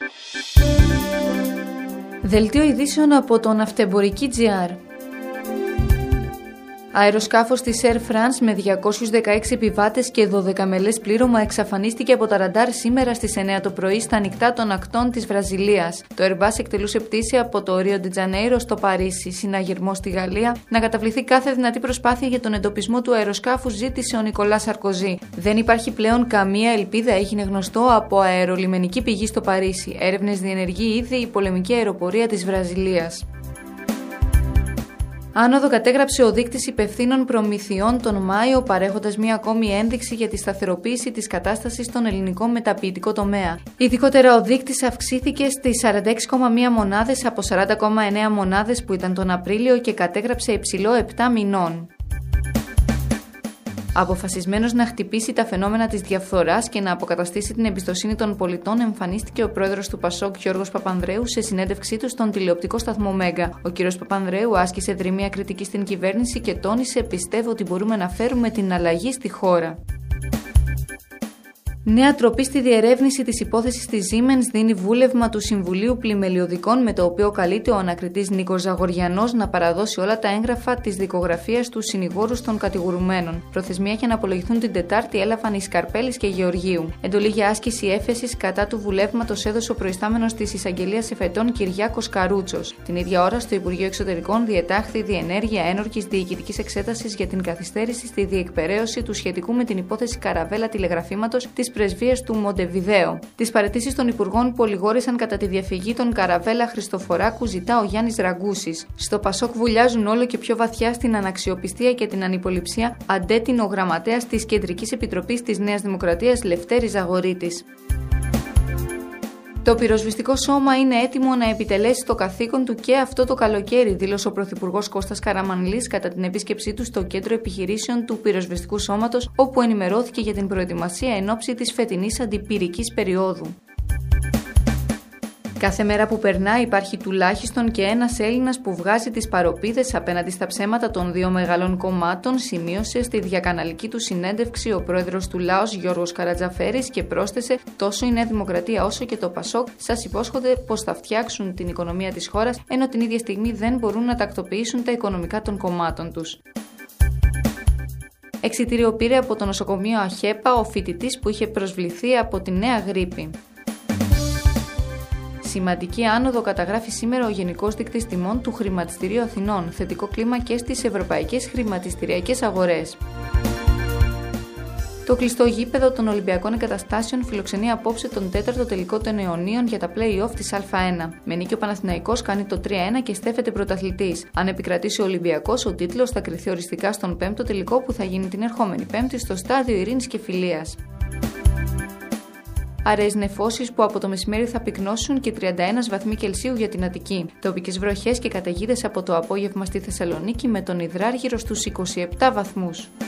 Δελτίο ειδήσεων από το Ναυτεμπορική.gr. Αεροσκάφος της Air France με 216 επιβάτες και 12μελές πλήρωμα εξαφανίστηκε από τα ραντάρ σήμερα στις 9 το πρωί στα ανοιχτά των ακτών της Βραζιλίας. Το Airbus εκτελούσε πτήση από το Ρίο ντε Τζανέιρο στο Παρίσι. Συναγερμό στη Γαλλία. Να καταβληθεί κάθε δυνατή προσπάθεια για τον εντοπισμό του αεροσκάφους, ζήτησε ο Νικολά Σαρκοζή. Δεν υπάρχει πλέον καμία ελπίδα, έγινε γνωστό από αερολιμενική πηγή στο Παρίσι. Έρευνες διενεργεί ήδη η πολεμική αεροπορία της Βραζιλίας. Άνοδο κατέγραψε ο δείκτης υπευθύνων προμηθειών τον Μάιο, παρέχοντας μία ακόμη ένδειξη για τη σταθεροποίηση της κατάστασης στον ελληνικό μεταποιητικό τομέα. Ειδικότερα, ο δείκτης αυξήθηκε στις 46,1 μονάδες από 40,9 μονάδες που ήταν τον Απρίλιο και κατέγραψε υψηλό 7 μηνών. Αποφασισμένος να χτυπήσει τα φαινόμενα της διαφθοράς και να αποκαταστήσει την εμπιστοσύνη των πολιτών, εμφανίστηκε ο πρόεδρος του ΠΑΣΟΚ Γιώργος Παπανδρέου σε συνέντευξή του στον τηλεοπτικό σταθμό Μέγκα. Ο κ. Παπανδρέου άσκησε δρυμία κριτική στην κυβέρνηση και τόνισε: «Πιστεύω ότι μπορούμε να φέρουμε την αλλαγή στη χώρα». Νέα τροπή στη διερεύνηση της υπόθεσης της Siemens δίνει βούλευμα του Συμβουλίου Πλημελιωδικών, με το οποίο καλείται ο ανακριτής Νίκος Ζαγοριανός να παραδώσει όλα τα έγγραφα της δικογραφίας του συνηγόρους των κατηγορουμένων. Προθεσμία για να απολογηθούν την Τετάρτη έλαβαν οι Σκαρπέλης και Γεωργίου. Εντολή για άσκηση έφεσης κατά του βουλεύματος έδωσε ο προϊστάμενος της Εισαγγελίας Εφετών Κυριάκος Καρούτσος. Την ίδια ώρα, στο Υπουργείο Εξωτερικών διετάχθη διενέργεια ένορκης διοικητικής εξέτασης για την καθυστέρηση στη διεκπεραίωση του σχετικού με την υπόθεση Καραβέλα τηλεγραφήματος της πρεσβείας του Μοντεβιδέο. Τις παραιτήσεις των υπουργών που ολιγόρησαν κατά τη διαφυγή των Καραβέλα Χριστοφοράκου ζητά ο Γιάννης Ραγκούσης. Στο ΠΑΣΟΚ βουλιάζουν όλο και πιο βαθιά στην αναξιοπιστία και την ανυποληψία, αντέτεινε ο γραμματέας της Κεντρικής Επιτροπής της Νέας Δημοκρατίας Λευτέρης Ζαγορίτης. Το πυροσβεστικό σώμα είναι έτοιμο να επιτελέσει το καθήκον του και αυτό το καλοκαίρι, δήλωσε ο Πρωθυπουργός Κώστας Καραμανλής κατά την επίσκεψή του στο κέντρο επιχειρήσεων του πυροσβεστικού σώματος, όπου ενημερώθηκε για την προετοιμασία εν ώψη της φετινής αντιπυρικής περίοδου. Κάθε μέρα που περνά υπάρχει τουλάχιστον και ένας Έλληνας που βγάζει τις παροπίδες απέναντι στα ψέματα των δύο μεγάλων κομμάτων, σημείωσε στη διακαναλική του συνέντευξη ο πρόεδρος του ΛΑΟΣ Γιώργος Καρατζαφέρης και πρόσθεσε: «Τόσο η Νέα Δημοκρατία όσο και το ΠΑΣΟΚ σας υπόσχονται πως θα φτιάξουν την οικονομία της χώρας, ενώ την ίδια στιγμή δεν μπορούν να τακτοποιήσουν τα οικονομικά των κομμάτων τους». Εξιτήριο πήρε από το νοσοκομείο ΑΧΕΠΑ ο φοιτητής που είχε προσβληθεί από τη νέα γρίπη. Σημαντική άνοδο καταγράφει σήμερα ο Γενικός Δείκτης Τιμών του Χρηματιστηρίου Αθηνών. Θετικό κλίμα και στις ευρωπαϊκές χρηματιστηριακές αγορές. Το κλειστό γήπεδο των Ολυμπιακών Εγκαταστάσεων φιλοξενεί απόψε τον 4ο τελικό των αιωνίων για τα play-off της Α1. Με νίκη ο Παναθηναϊκός κάνει το 3-1 και στέφεται πρωταθλητής. Αν επικρατήσει ο Ολυμπιακός, ο τίτλος θα κριθεί οριστικά στον 5ο τελικό που θα γίνει την ερχόμενη Πέμπτη στο Στάδιο Ειρήνης και Φιλίας. Αραιές νεφώσεις που από το μεσημέρι θα πυκνώσουν και 31 βαθμοί Κελσίου για την Αττική. Τοπικές βροχές και καταιγίδες από το απόγευμα στη Θεσσαλονίκη με τον Ιδράργυρο στους 27 βαθμούς.